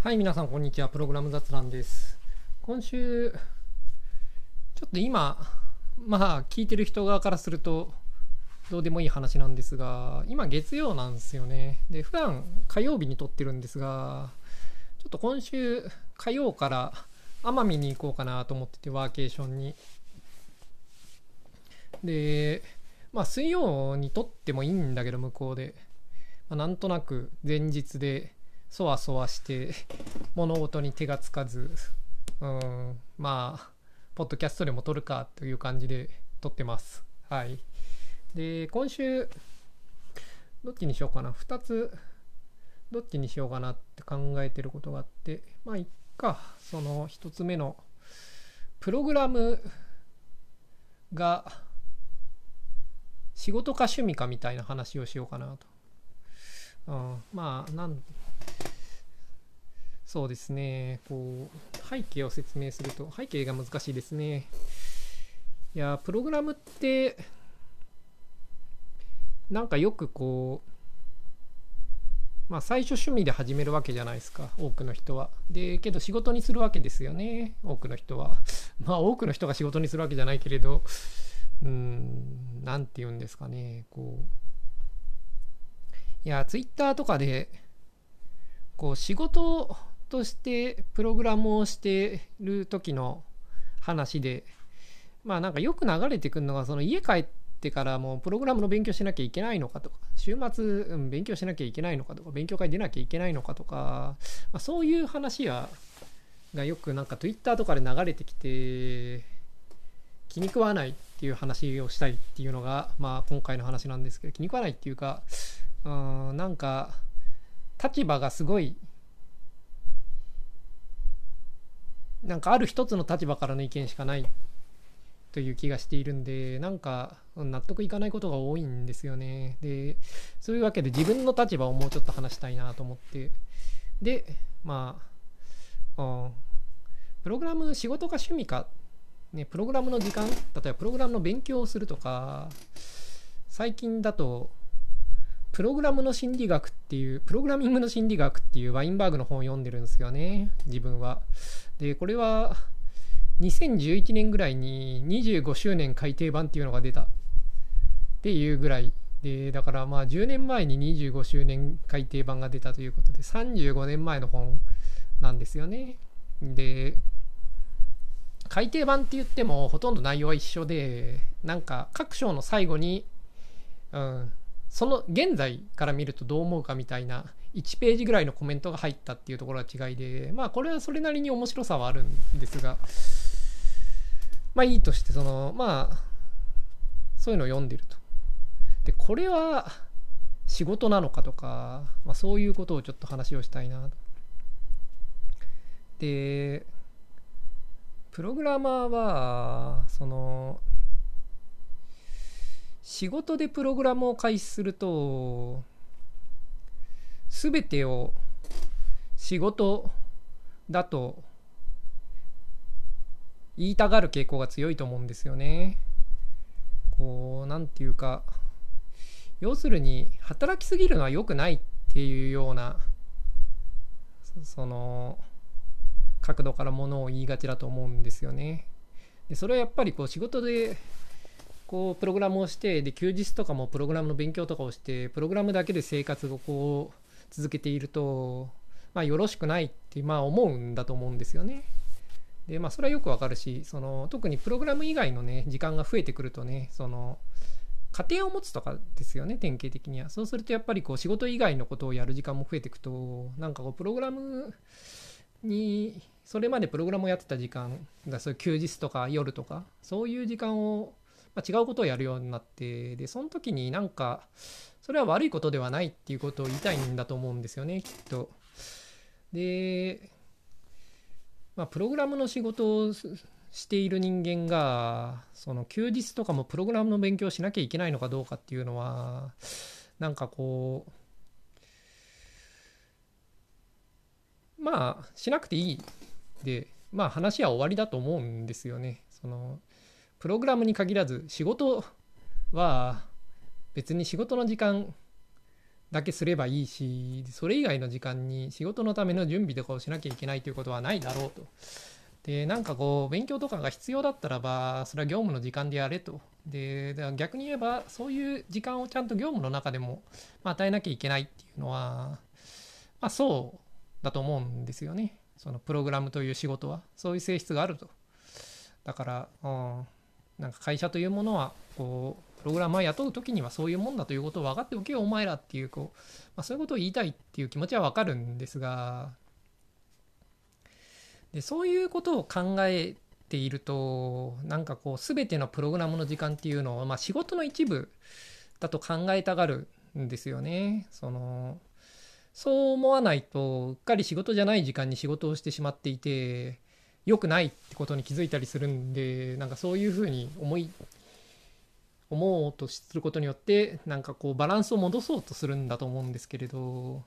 はい、皆さんこんにちは。プログラム雑談です。今週、ちょっと今、聞いてる人側からするとどうでもいい話なんですが、今月曜なんですよね。で、普段火曜日に撮ってるんですが、ちょっと今週火曜から奄美に行こうかなと思ってて、ワーケーションに。で、水曜に撮ってもいいんだけど、向こうで。なんとなく前日でそわそわして物事に手がつかず、ポッドキャストでも撮るかという感じで撮ってます。はい。で、今週、どっちにしようかな。2つ、どっちにしようかなって考えてることがあって、いっか。その1つ目の、プログラムが仕事か趣味かみたいな話をしようかなと。そうですね。背景を説明すると、背景が難しいですね。いや、プログラムって、よく最初趣味で始めるわけじゃないですか、多くの人は。で、けど仕事にするわけですよね、多くの人は。多くの人が仕事にするわけじゃないけれど、なんて言うんですかね、いや、ツイッターとかで、仕事としてプログラムをしてる時の話で、よく流れてくるのが、その家帰ってからもプログラムの勉強しなきゃいけないのかとか、週末、勉強しなきゃいけないのかとか、勉強会出なきゃいけないのかとか、そういう話がよくTwitter とかで流れてきて、気に食わないっていう話をしたいっていうのが、今回の話なんですけど、気に食わないっていうか、立場がすごいある一つの立場からの意見しかないという気がしているんで、納得いかないことが多いんですよね。で、そういうわけで自分の立場をもうちょっと話したいなと思って、で、プログラム仕事か趣味か、ね、プログラムの時間、例えばプログラムの勉強をするとか、最近だとプログラミングの心理学っていうワインバーグの本を読んでるんですよね、自分は。で、これは2011年ぐらいに25周年改訂版っていうのが出たっていうぐらいで、だから10年前に25周年改訂版が出たということで、35年前の本なんですよね。で、改訂版って言ってもほとんど内容は一緒で、各章の最後に、その現在から見るとどう思うかみたいな1ページぐらいのコメントが入ったっていうところが違いで、これはそれなりに面白さはあるんですが、いいとして、そういうのを読んでると。で、これは仕事なのかとか、そういうことをちょっと話をしたいなと。で、プログラマーは仕事でプログラムを開始すると、全てを仕事だと言いたがる傾向が強いと思うんですよね。なんていうか、要するに働きすぎるのは良くないっていうような角度からものを言いがちだと思うんですよね。で、それはやっぱり仕事でプログラムをして、で休日とかもプログラムの勉強とかをして、プログラムだけで生活を続けていると、よろしくないって思うんだと思うんですよね。で、それはよくわかるし、特にプログラム以外のね時間が増えてくるとね、家庭を持つとかですよね、典型的には。そうするとやっぱり仕事以外のことをやる時間も増えていくと、プログラムにそれまでプログラムをやってた時間が、そういう休日とか夜とかそういう時間を、違うことをやるようになって、でその時にそれは悪いことではないっていうことを言いたいんだと思うんですよね、きっと。で、プログラムの仕事をしている人間が休日とかもプログラムの勉強をしなきゃいけないのかどうかっていうのは、しなくていいで、話は終わりだと思うんですよね。プログラムに限らず仕事は別に仕事の時間だけすればいいし、それ以外の時間に仕事のための準備とかをしなきゃいけないということはないだろうと。で、なんかこう勉強とかが必要だったらばそれは業務の時間でやれと。で、だから逆に言えばそういう時間をちゃんと業務の中でも与えなきゃいけないっていうのはそうだと思うんですよね。そのプログラムという仕事はそういう性質があると。だから、なんか会社というものはこうプログラマー雇う時にはそういうもんだということを分かっておけよお前らっていうそういうことを言いたいっていう気持ちは分かるんですが、でそういうことを考えているとなんかこう全てのプログラムの時間っていうのを、仕事の一部だと考えたがるんですよね。そう思わないとうっかり仕事じゃない時間に仕事をしてしまっていて良くないってことに気づいたりするんで、なんかそういうふうに思おうとすることによってなんかこうバランスを戻そうとするんだと思うんですけれど、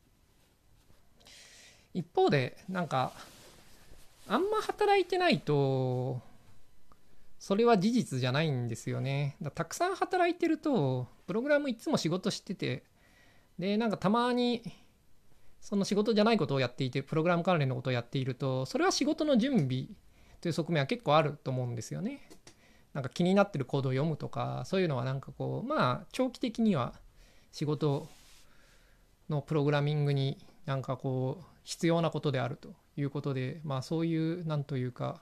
一方でなんかあんま働いてないとそれは事実じゃないんですよね。たくさん働いてるとプログラムいつも仕事してて、でなんかたまにその仕事じゃないことをやっていてプログラム関連のことをやっているとそれは仕事の準備という側面は結構あると思うんですよね。なんか気になってるコードを読むとかそういうのはなんかこう長期的には仕事のプログラミングになんかこう必要なことであるということで、そういうなんというか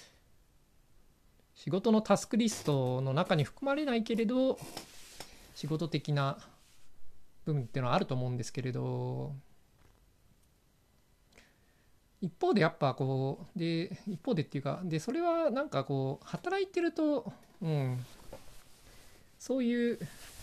仕事のタスクリストの中に含まれないけれど仕事的な部分っていうのはあると思うんですけれど、一方でやっぱこうで一方でっていうかでそれはなんかこう働いてるとそういう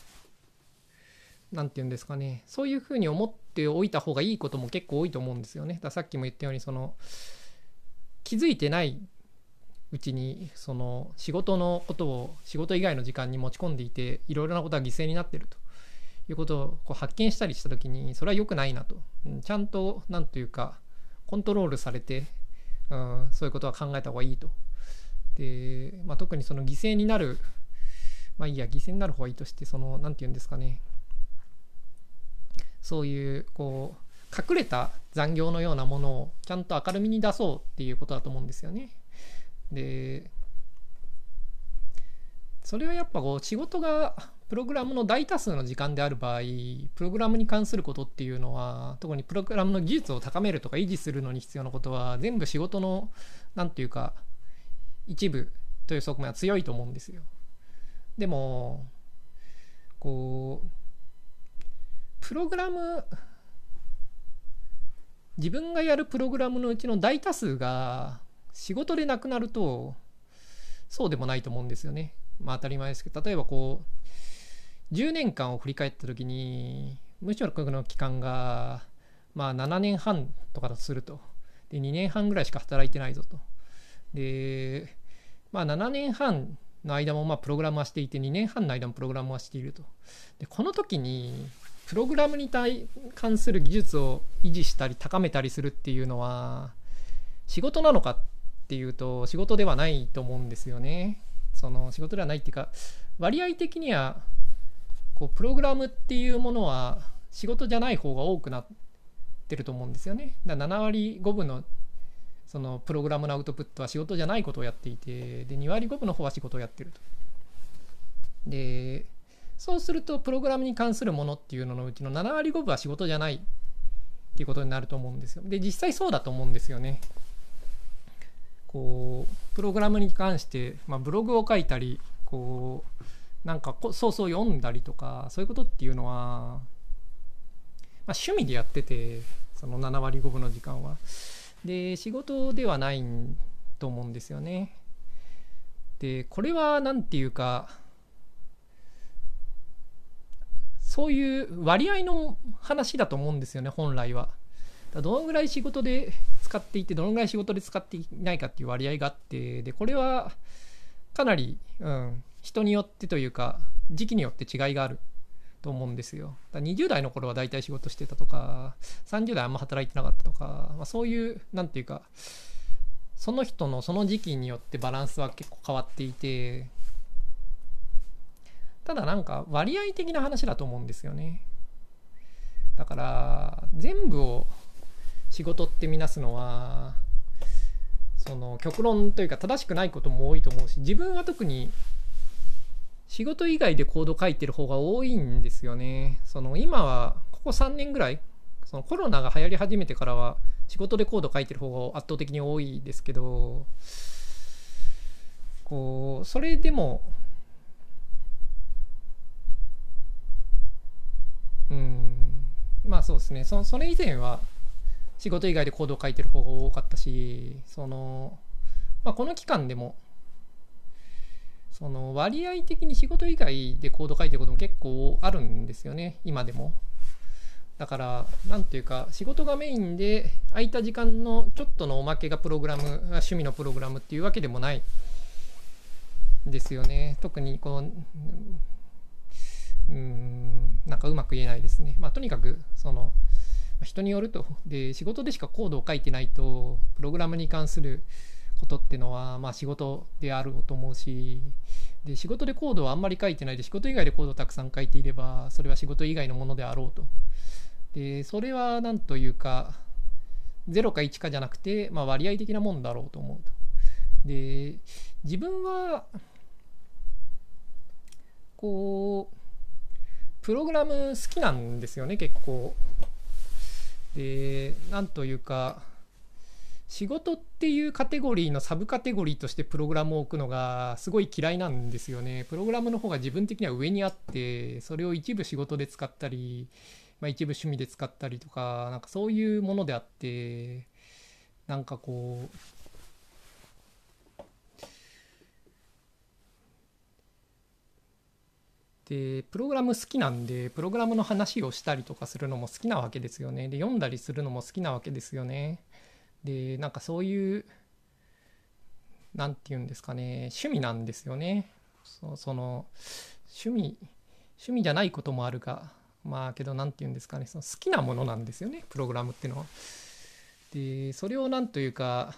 なんていうんですかね、そういうふうに思っておいた方がいいことも結構多いと思うんですよね。さっきも言ったように気づいてないうちに仕事のことを仕事以外の時間に持ち込んでいていろいろなことが犠牲になっているということをこう発見したりした時にそれは良くないなと、ちゃんとなんというかコントロールされて、そういうことは考えた方がいいと。で、特に犠牲になる犠牲になる方がいいとしてなんていうんですかね、そういうこう隠れた残業のようなものをちゃんと明るみに出そうっていうことだと思うんですよね。でそれはやっぱこう仕事がプログラムの大多数の時間である場合プログラムに関することっていうのは特にプログラムの技術を高めるとか維持するのに必要なことは全部仕事のなんていうか一部という側面は強いと思うんですよ。でもこうプログラム自分がやるプログラムのうちの大多数が仕事でなくなるとそうでもないと思うんですよね。当たり前ですけど例えばこう10年間を振り返った時に無職の期間が7年半とかだとするとで2年半ぐらいしか働いてないぞとで7年半の間もプログラムはしていて2年半の間もプログラムはしているとでこの時にプログラムに関する技術を維持したり高めたりするっていうのは仕事なのかっていうと仕事ではないと思うんですよね。仕事ではないっていうか割合的にはこうプログラムっていうものは仕事じゃない方が多くなってると思うんですよね。だから7割5分のプログラムのアウトプットは仕事じゃないことをやっていてで2割5分の方は仕事をやってると。でそうするとプログラムに関するものっていうののうちの7割5分は仕事じゃないっていうことになると思うんですよ。で実際そうだと思うんですよね。こうプログラムに関して、ブログを書いたりこうなんかそう読んだりとかそういうことっていうのは、趣味でやっててその7割5分の時間はで仕事ではないと思うんですよね。でこれはなんていうかそういう割合の話だと思うんですよね本来は。どのぐらい仕事で使っていてどのぐらい仕事で使っていないかっていう割合があってでこれはかなり、人によってというか時期によって違いがあると思うんですよ。だ20代の頃は大体仕事してたとか30代あんま働いてなかったとか、そういうなんていうかその人のその時期によってバランスは結構変わっていてただなんか割合的な話だと思うんですよね。 だから全部を仕事ってみなすのはその極論というか正しくないことも多いと思うし、自分は特に仕事以外でコード書いてる方が多いんですよね。その今はここ3年ぐらい、そのコロナが流行り始めてからは仕事でコード書いてる方が圧倒的に多いですけど、こうそれでもまあそうですね、それ以前は仕事以外でコードを書いてる方が多かったし、その、まあ、この期間でもその割合的に仕事以外でコード書いてることも結構あるんですよね、今でも。だからなんていうか、仕事がメインで空いた時間のちょっとのおまけがプログラム、趣味のプログラムっていうわけでもないですよね。特にこうなんかうまく言えないですね。まあとにかくその人によると。で、仕事でしかコードを書いてないとプログラムに関することっていうのはまあ仕事であると思うし、で仕事でコードをあんまり書いてないで仕事以外でコードをたくさん書いていればそれは仕事以外のものであろうと。でそれはなんというか0か1かじゃなくて、まあ、割合的なもんだろうと思うと。で自分はこうプログラム好きなんですよね、結構。でなんというか、仕事っていうカテゴリーのサブカテゴリーとしてプログラムを置くのがすごい嫌いなんですよね。プログラムの方が自分的には上にあって、それを一部仕事で使ったり、まあ、一部趣味で使ったりとか、なんかそういうものであって、なんかこうでプログラム好きなんで、プログラムの話をしたりとかするのも好きなわけですよね。で読んだりするのも好きなわけですよね。でなんかそういうなんて言うんですかね、趣味なんですよね。その趣味じゃないこともあるが、まあけどなんて言うんですかね、その好きなものなんですよね、プログラムっていうのは。でそれをなんというか、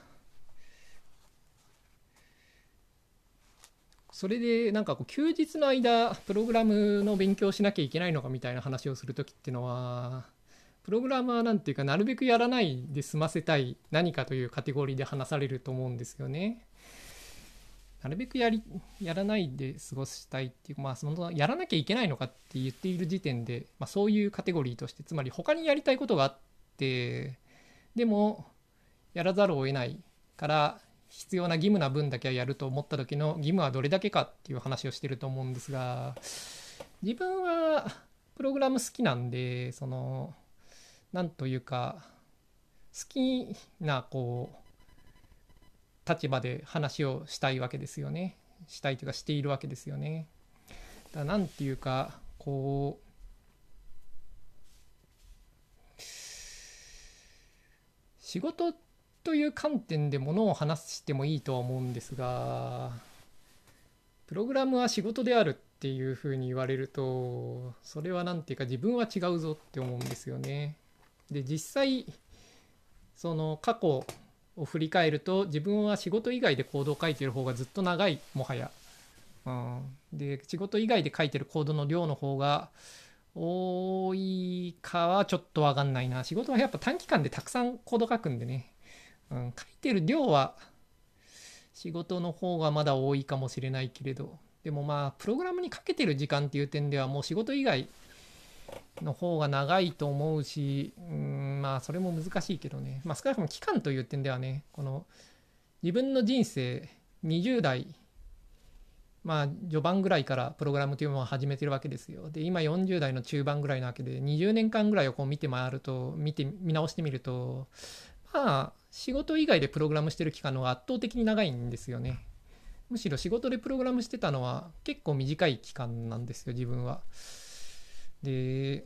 それでなんかこう休日の間プログラムの勉強しなきゃいけないのかみたいな話をするときっていうのは、プログラムはなんていうかなるべくやらないで済ませたい何かというカテゴリーで話されると思うんですよね。なるべくやらないで過ごしたいっていう、まあそのやらなきゃいけないのかって言っている時点で、まあ、そういうカテゴリーとして、つまり他にやりたいことがあってでもやらざるを得ないから必要な義務な分だけはやると思った時の義務はどれだけかっていう話をしてると思うんですが、自分はプログラム好きなんで、そのなんというか好きなこう立場で話をしたいわけですよね。したいというかしているわけですよね。だからなんていうかこう仕事という観点でものを話してもいいとは思うんですが、プログラムは仕事であるっていうふうに言われると、それはなんていうか自分は違うぞって思うんですよね。で実際その過去を振り返ると、自分は仕事以外でコードを書いてる方がずっと長い、もはや。で仕事以外で書いてるコードの量の方が多いかはちょっと分かんないな。仕事はやっぱ短期間でたくさんコード書くんでね、書いてる量は仕事の方がまだ多いかもしれないけれど、でもまあプログラムにかけてる時間っていう点ではもう仕事以外の方が長いと思うし、まあそれも難しいけどね。まあ少なくとも期間という点ではね、この自分の人生20代まあ序盤ぐらいからプログラムというものを始めてるわけですよ。で今40代の中盤ぐらいなわけで、20年間ぐらいをこう見直してみると、まあ仕事以外でプログラムしてる期間の方が圧倒的に長いんですよね。むしろ仕事でプログラムしてたのは結構短い期間なんですよ、自分は。で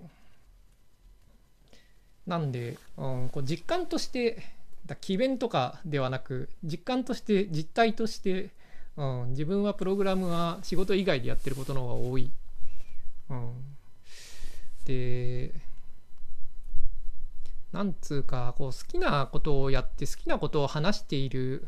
なんで、こう実感として詭弁とかではなく、実感として実態として、自分はプログラムは仕事以外でやってることの方が多い。でなんつうかこう好きなことをやって好きなことを話している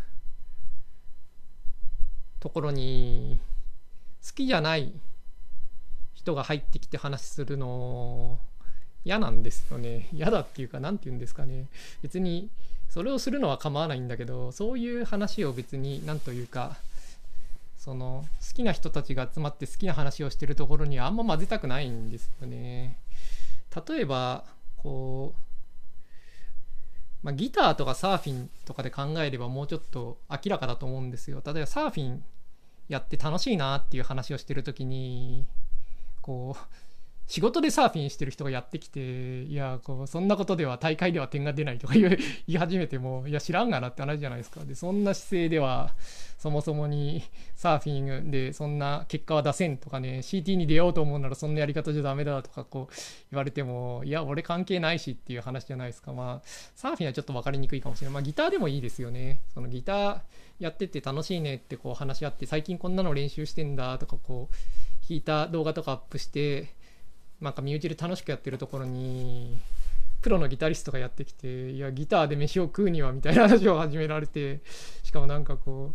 ところに好きじゃない人が入ってきて話するの嫌なんですよね。嫌だっていうか、なんて言うんですかね。別にそれをするのは構わないんだけど、そういう話を別になんというか、その好きな人たちが集まって好きな話をしてるところにはあんま混ぜたくないんですよね。例えばこう、ギターとかサーフィンとかで考えればもうちょっと明らかだと思うんですよ。例えばサーフィンやって楽しいなっていう話をしてる時に、こう仕事でサーフィンしてる人がやってきて、いやこうそんなことでは大会では点が出ないとか言い始めても、いや知らんがなって話じゃないですか。でそんな姿勢ではそもそもにサーフィンでそんな結果は出せんとかね、 CT に出ようと思うならそんなやり方じゃダメだとかこう言われても、いや俺関係ないしっていう話じゃないですか。サーフィンはちょっと分かりにくいかもしれない。ギターでもいいですよね。そのギターやってて楽しいねってこう話し合って、最近こんなの練習してんだとかこう弾いた動画とかアップして、なんか身内で楽しくやってるところにプロのギタリストがやってきて、いやギターで飯を食うにはみたいな話を始められて、しかもなんかこ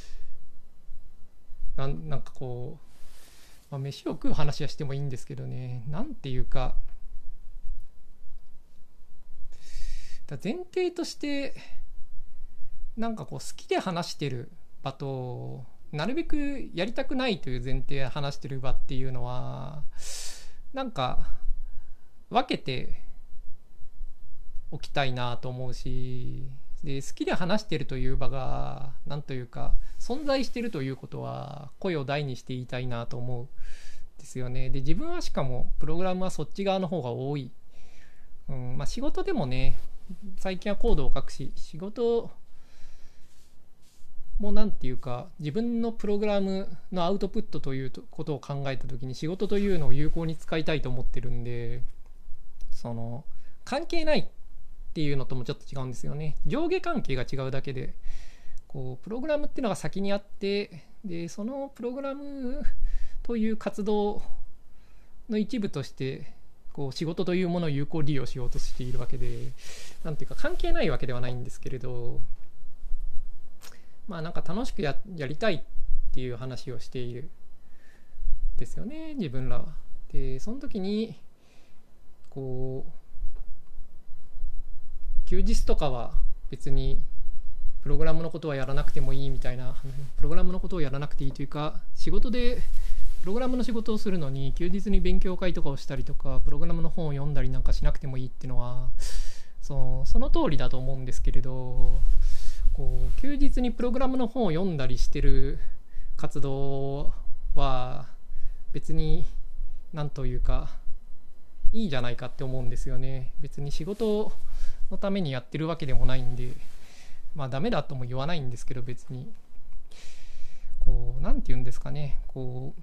うなんかこう、飯を食う話はしてもいいんですけどね、なんていうか、前提としてなんかこう好きで話してる場と、なるべくやりたくないという前提で話してる場っていうのはなんか分けておきたいなと思うし、で好きで話してるという場がなんというか存在してるということは声を大にして言いたいなと思うんですよね。で自分はしかもプログラムはそっち側の方が多い、仕事でもね、最近はコードを書くし、仕事もなんていうか自分のプログラムのアウトプットということを考えた時に仕事というのを有効に使いたいと思ってるんで、その関係ないっていうのともちょっと違うんですよね。上下関係が違うだけで、こうプログラムっていうのが先にあって、でそのプログラムという活動の一部としてこう仕事というものを有効利用しようとしているわけで、なんていうか関係ないわけではないんですけれど、なんか楽しくやりたいっていう話をしているですよね、自分らは。でその時にこう休日とかは別にプログラムのことはやらなくてもいいみたいな、プログラムのことをやらなくていいというか、仕事でプログラムの仕事をするのに休日に勉強会とかをしたりとかプログラムの本を読んだりなんかしなくてもいいっていうのはその通りだと思うんですけれど、こう休日にプログラムの本を読んだりしてる活動は別になんというかいいじゃないかって思うんですよね。別に仕事のためにやってるわけでもないんで、ダメだとも言わないんですけど、別にこうなんて言うんですかね、こ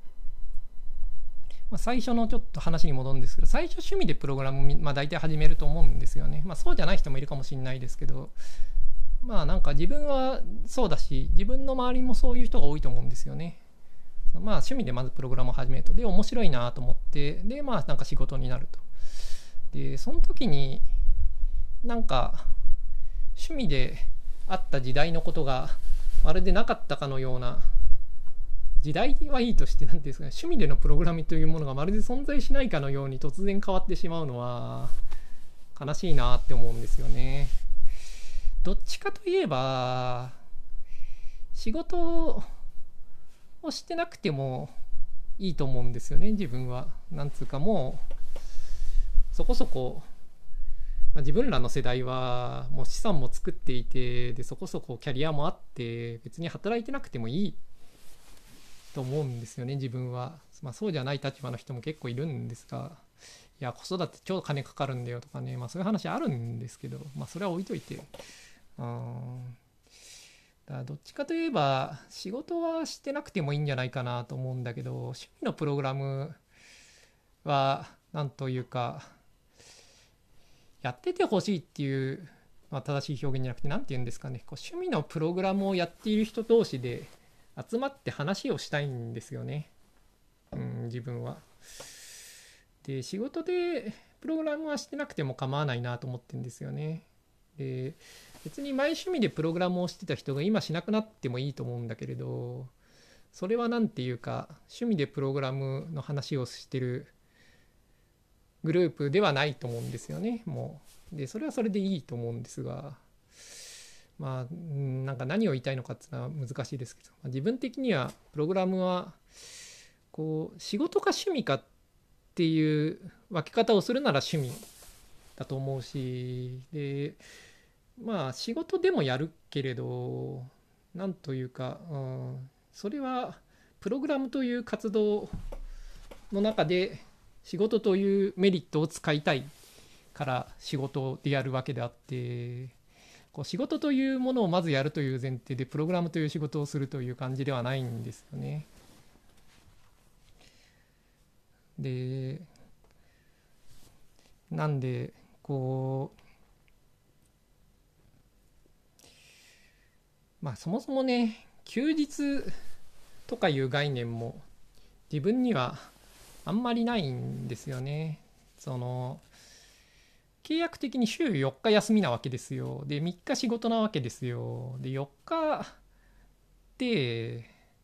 う、最初のちょっと話に戻るんですけど、最初趣味でプログラム、大体始めると思うんですよね。そうじゃない人もいるかもしれないですけど、なんか自分はそうだし、自分の周りもそういう人が多いと思うんですよね。趣味でまずプログラムを始めると、で面白いなと思って、でなんか仕事になると。でその時になんか趣味であった時代のことがまるでなかったかのような、時代はいいとして、なんていうんですかね、趣味でのプログラムというものがまるで存在しないかのように突然変わってしまうのは悲しいなって思うんですよね。どっちかといえば仕事をしてなくてもいいと思うんですよね、自分は。なんつうかもうそこそこ、自分らの世代はもう資産も作っていて、でそこそこキャリアもあって別に働いてなくてもいいと思うんですよね、自分は。そうじゃない立場の人も結構いるんですが、いや子育て超金かかるんだよとかね、そういう話あるんですけど、それは置いといて、だからどっちかといえば仕事はしてなくてもいいんじゃないかなと思うんだけど、趣味のプログラムはなんというかやっててほしいっていう、正しい表現じゃなくて、なんて言うんですかね、こう趣味のプログラムをやっている人同士で集まって話をしたいんですよね、自分は。で仕事でプログラムはしてなくても構わないなと思ってるんですよね。で別に前趣味でプログラムをしてた人が今しなくなってもいいと思うんだけれど、それはなんていうか趣味でプログラムの話をしてるグループではないと思うんですよね。もうでそれはそれでいいと思うんですが、まあなんか何を言いたいのかっていうのは難しいですけど、自分的にはプログラムはこう仕事か趣味かっていう分け方をするなら趣味だと思うし、でまあ仕事でもやるけれど、なんというか、それはプログラムという活動の中で仕事というメリットを使いたいから仕事でやるわけであって、こう仕事というものをまずやるという前提でプログラムという仕事をするという感じではないんですよね。でなんでこうまあそもそもね、休日とかいう概念も自分にはあんまりないんですよね。その契約的に週4日休みなわけですよ。で3日仕事なわけですよ。で4日って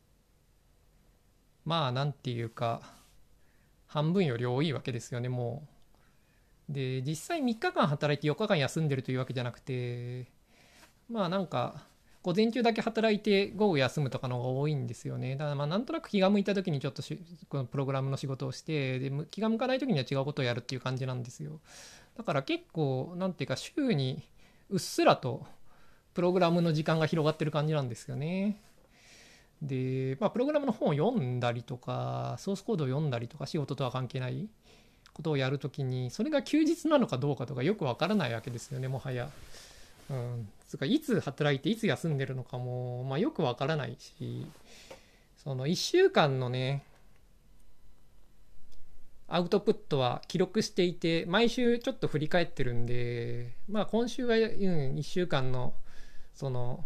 まあなんていうか半分より多いわけですよね、もう。で実際3日間働いて4日間休んでるというわけじゃなくて、まあなんか午前中だけ働いて午後休むとかの方が多いんですよね。だからまあなんとなく気が向いた時にちょっとこのプログラムの仕事をして、で気が向かない時には違うことをやるっていう感じなんですよ。だから結構なんていうか週にうっすらとプログラムの時間が広がってる感じなんですよね。で、まあ、プログラムの本を読んだりとかソースコードを読んだりとか仕事とは関係ないことをやるときに、それが休日なのかどうかとかよくわからないわけですよね、もはや。つかいつ働いていつ休んでるのかも、まあ、よくわからないし、その1週間のねアウトプットは記録していて毎週ちょっと振り返ってるんで、まあ今週は、1週間のその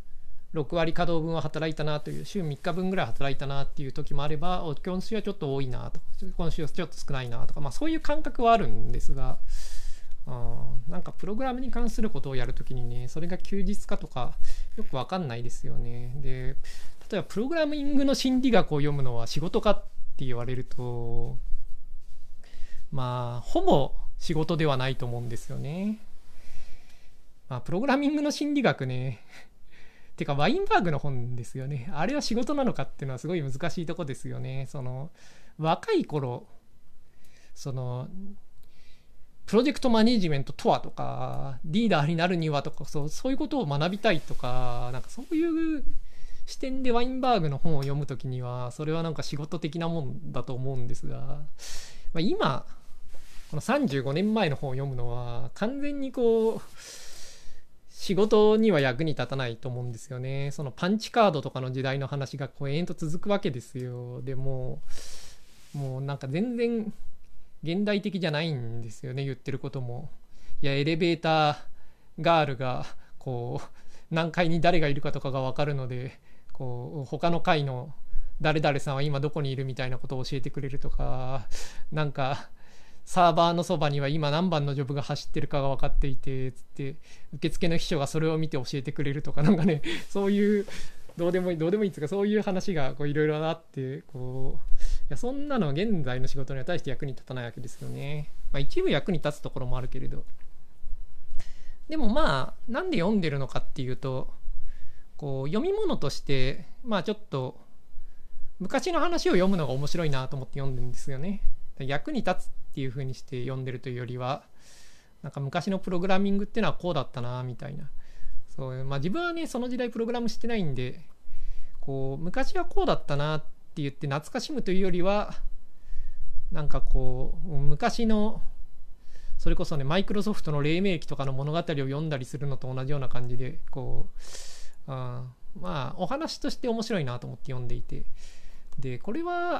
6割稼働分は働いたなという、週3日分ぐらい働いたなっていう時もあれば、今週はちょっと多いなとか今週はちょっと少ないなとか、まあそういう感覚はあるんですが、なんかプログラムに関することをやるときにね、それが休日かとかよくわかんないですよね。で例えばプログラミングの心理学を読むのは仕事かって言われると、まあほぼ仕事ではないと思うんですよね。まあプログラミングの心理学ねてかワインバーグの本ですよね。あれは仕事なのかっていうのはすごい難しいとこですよね。その若い頃そのプロジェクトマネジメントとはとかリーダーになるにはとか、そういうことを学びたいとか、なんかそういう視点でワインバーグの本を読むときにはそれはなんか仕事的なもんだと思うんですが、まあ、今この35年前の本を読むのは完全にこう仕事には役に立たないと思うんですよね。そのパンチカードとかの時代の話がこう延々と続くわけですよ。でもうなんか全然現代的じゃないんですよね、言ってることも。いやエレベーターガールがこう何階に誰がいるかとかが分かるので、こう他の階の誰々さんは今どこにいるみたいなことを教えてくれるとか、なんかサーバーのそばには今何番のジョブが走ってるかが分かっていてつって受付の秘書がそれを見て教えてくれるとか、なんかねそういうどうでもいいっていうか、そういう話がいろいろあって、こういやそんなのは現在の仕事には対して役に立たないわけですよね。まあ一部役に立つところもあるけれど、でもまあなんで読んでるのかっていうと、こう読み物としてまあちょっと昔の話を読むのが面白いなと思って読んでるんですよね。役に立つっていう風にして読んでるというよりは、なんか昔のプログラミングっていうのはこうだったなみたいな。そう、まあ自分はねその時代プログラムしてないんで、こう昔はこうだったなって言って懐かしむというよりは、なんかこう昔のそれこそねマイクロソフトの黎明期とかの物語を読んだりするのと同じような感じで、こうまあお話として面白いなと思って読んでいて、でこれは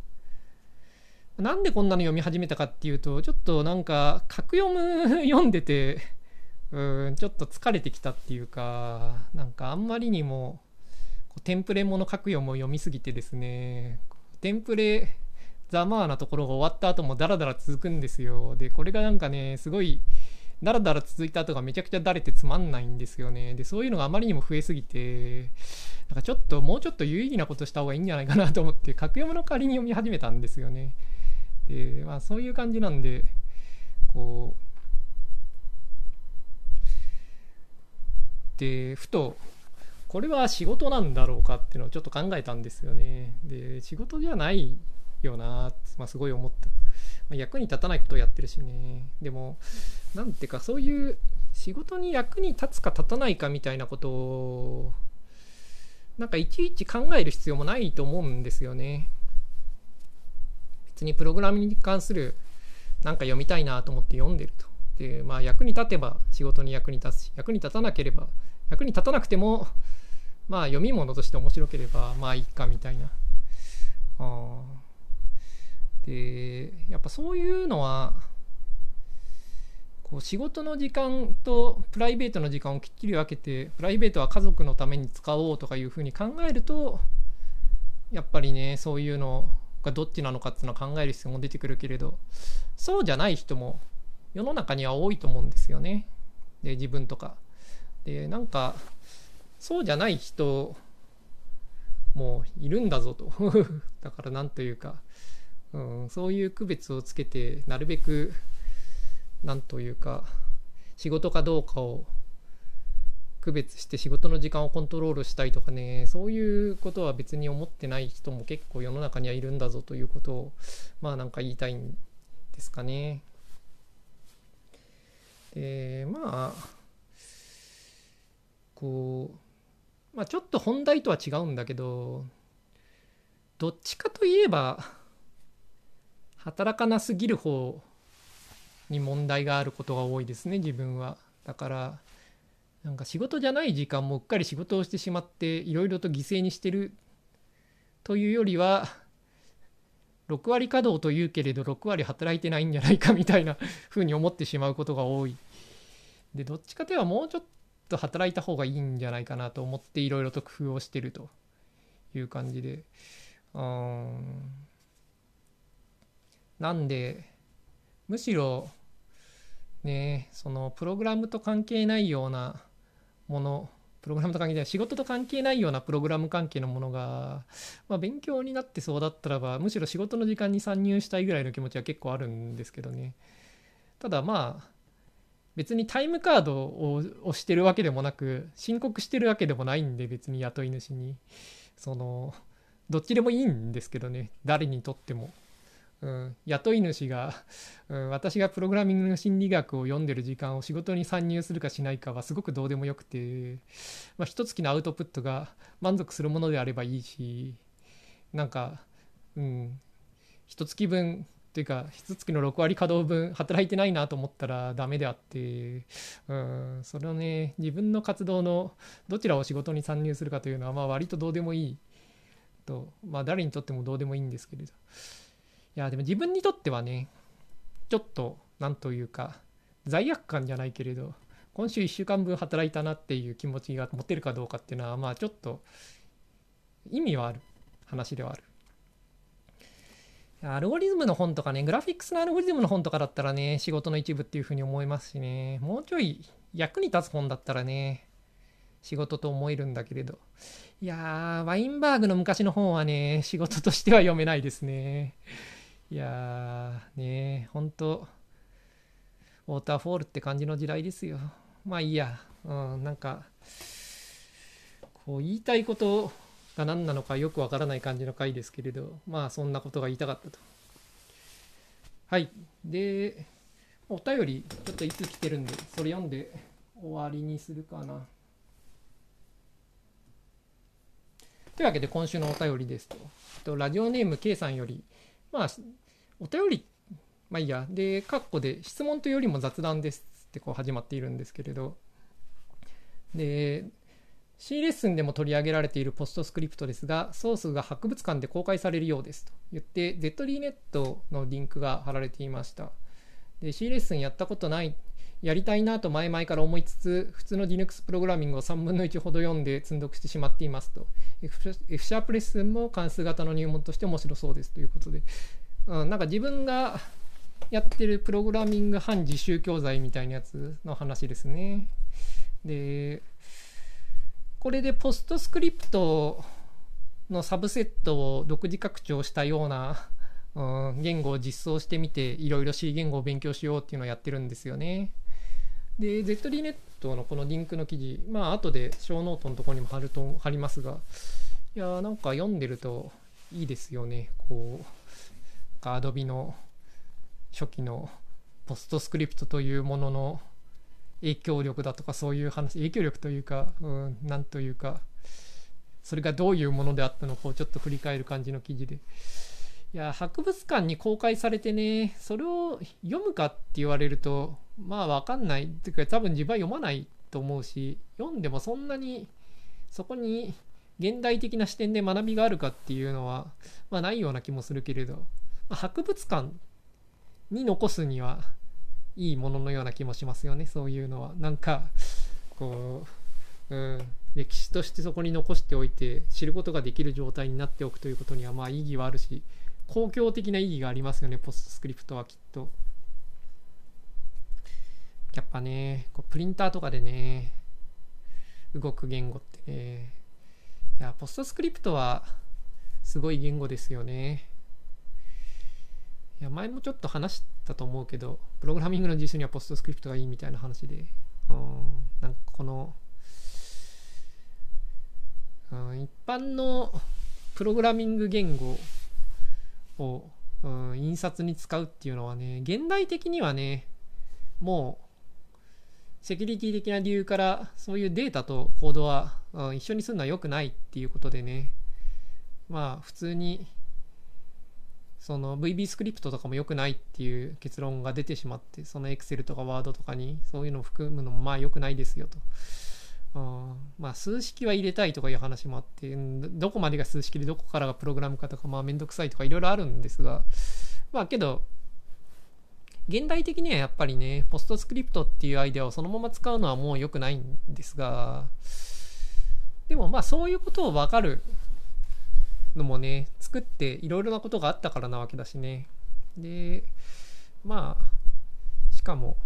なんでこんなの読み始めたかっていうと、ちょっとなんか格読む読んでてちょっと疲れてきたっていうか、なんかあんまりにもテンプレもの格読むを読みすぎてですね、テンプレざまあなところが終わった後もダラダラ続くんですよ。でこれがなんかねすごいダラダラ続いた後がめちゃくちゃだれてつまんないんですよね。でそういうのがあまりにも増えすぎて、なんかちょっともうちょっと有意義なことした方がいいんじゃないかなと思って格読むの代わりに読み始めたんですよね。 で、まあそういう感じなんで、こう、で、ふと、これは仕事なんだろうかっていうのをちょっと考えたんですよね。で、仕事じゃないよな、まあ、すごい思った。まあ、役に立たないことをやってるしね。でも、なんていうか、そういう仕事に役に立つか立たないかみたいなことを、なんかいちいち考える必要もないと思うんですよね。別にプログラムに関するなんか読みたいなと思って読んでると。で、まあ役に立てば仕事に役に立つし、役に立たなければ、役に立たなくても、まあ読み物として面白ければまあいいかみたいな。で、やっぱそういうのは、こう仕事の時間とプライベートの時間をきっちり分けて、プライベートは家族のために使おうとかいうふうに考えると、やっぱりね、そういうのがどっちなのかっていうのは考える必要も出てくるけれど、そうじゃない人も世の中には多いと思うんですよね。で、自分とかで、なんかそうじゃない人もいるんだぞとだからなんというか、そういう区別をつけて、なるべくなんというか仕事かどうかを区別して仕事の時間をコントロールしたいとかね、そういうことは別に思ってない人も結構世の中にはいるんだぞということを、まあなんか言いたいんですかね。で、まあこう、まあちょっと本題とは違うんだけど、どっちかといえば働かなすぎる方に問題があることが多いですね、自分は。だからなんか仕事じゃない時間もうっかり仕事をしてしまっていろいろと犠牲にしてるというよりは、6割稼働というけれど6割働いてないんじゃないかみたいな風に思ってしまうことが多い。で、どっちかといえばもうちょっと働いた方がいいんじゃないかなと思っていろいろと工夫をしてるという感じで、なんでむしろね、そのプログラムと関係ないようなもの、プログラムと関係ない、仕事と関係ないようなプログラム関係のものが、まあ、勉強になってそうだったらば、むしろ仕事の時間に参入したいぐらいの気持ちは結構あるんですけどね。ただまあ別にタイムカードを押してるわけでもなく、申告してるわけでもないんで、別に雇い主にそのどっちでもいいんですけどね、誰にとっても。雇い主が、私がプログラミングの心理学を読んでる時間を仕事に参入するかしないかはすごくどうでもよくて、まあ、一月のアウトプットが満足するものであればいいし、なんか、一月分というか一月の6割稼働分働いてないなと思ったらダメであって、それをね、自分の活動のどちらを仕事に参入するかというのはまあ割とどうでもいいと、まあ誰にとってもどうでもいいんですけれど、いやでも自分にとってはね、ちょっとなんというか罪悪感じゃないけれど、今週1週間分働いたなっていう気持ちが持てるかどうかっていうのは、まあちょっと意味はある話ではある。アルゴリズムの本とかね、グラフィックスのアルゴリズムの本とかだったらね、仕事の一部っていう風に思いますしね、もうちょい役に立つ本だったらね、仕事と思えるんだけれど、いやー、ワインバーグの昔の本はね、仕事としては読めないですね。いやーね、ほんとウォーターフォールって感じの時代ですよ。まあいいや、なんかこう言いたいことが何なのかよくわからない感じの回ですけれど、まあそんなことが言いたかったと。はい。で、お便りちょっといつ来てるんで、それ読んで終わりにするかな。というわけで今週のお便りですと、ラジオネーム K さんより、まあお便り、まあいいや、でカッコで質問というよりも雑談ですってこう始まっているんですけれど、で C レッスンでも取り上げられているポストスクリプトですが、ソースが博物館で公開されるようですと言って ZDNet のリンクが貼られていました。で C レッスンやったことない、やりたいなと前々から思いつつ、普通の Linux プログラミングを3分の1ほど読んで積んどくしてしまっていますと。F シャープレッスンも関数型の入門として面白そうですということで、なんか自分がやってるプログラミング半自習教材みたいなやつの話ですね。で、これでポストスクリプトのサブセットを独自拡張したような言語を実装してみて、いろいろ C 言語を勉強しようっていうのをやってるんですよね。で、ZDNet のこのリンクの記事、後で小ノートのところにも貼りますが、いやなんか読んでるといいですよね。Adobe の初期のポストスクリプトというものの影響力だとか、そういう話、影響力というか、なんというか、それがどういうものであったのかをちょっと振り返る感じの記事で、いや博物館に公開されてね、それを読むかって言われると分かんないっていうか、多分自分は読まないと思うし、読んでもそんなにそこに現代的な視点で学びがあるかっていうのはないような気もするけれど、博物館に残すにはいいもののような気もしますよね。そういうのはなんか歴史としてそこに残しておいて知ることができる状態になっておくということには意義はあるし、公共的な意義がありますよね。ポストスクリプトはきっとやっぱね、プリンターとかでね動く言語ってね、いやポストスクリプトはすごい言語ですよね。いや前もちょっと話したと思うけど、プログラミングの実習にはポストスクリプトがいいみたいな話で、なんかこの一般のプログラミング言語を印刷に使うっていうのはね、現代的にはね、もうセキュリティ的な理由からそういうデータとコードは一緒にするのは良くないっていうことでね、普通にその VB スクリプトとかも良くないっていう結論が出てしまって、その Excel とか Word とかにそういうのを含むのも良くないですよと。数式は入れたいとかいう話もあって、どこまでが数式でどこからがプログラムかとかめんどくさいとかいろいろあるんですが、けど現代的にはやっぱりね、ポストスクリプトっていうアイデアをそのまま使うのはもう良くないんですが、でもそういうことを分かるのもね、作っていろいろなことがあったからなわけだしね。でしかも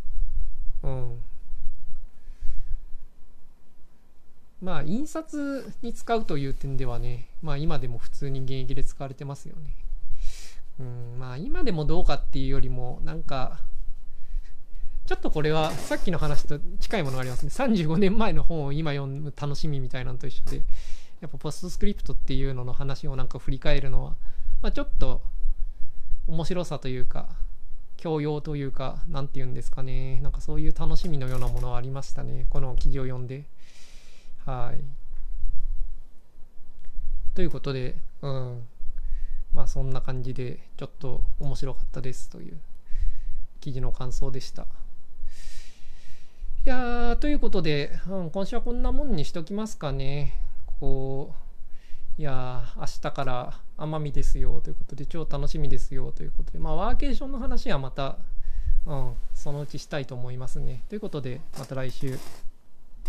印刷に使うという点ではね、今でも普通に現役で使われてますよね。今でもどうかっていうよりも、なんかちょっとこれはさっきの話と近いものがありますね。35年前の本を今読む楽しみみたいなのと一緒で、やっぱポストスクリプトっていうのの話をなんか振り返るのは、ちょっと面白さというか教養というか、なんていうんですかね、なんかそういう楽しみのようなものはありましたね、この記事を読んで。ということで、そんな感じでちょっと面白かったですという記事の感想でした。いやということで、今週はこんなもんにしときますかね。明日から奄美ですよということで、超楽しみですよということで、ワーケーションの話はまた、そのうちしたいと思いますね。ということで、また来週。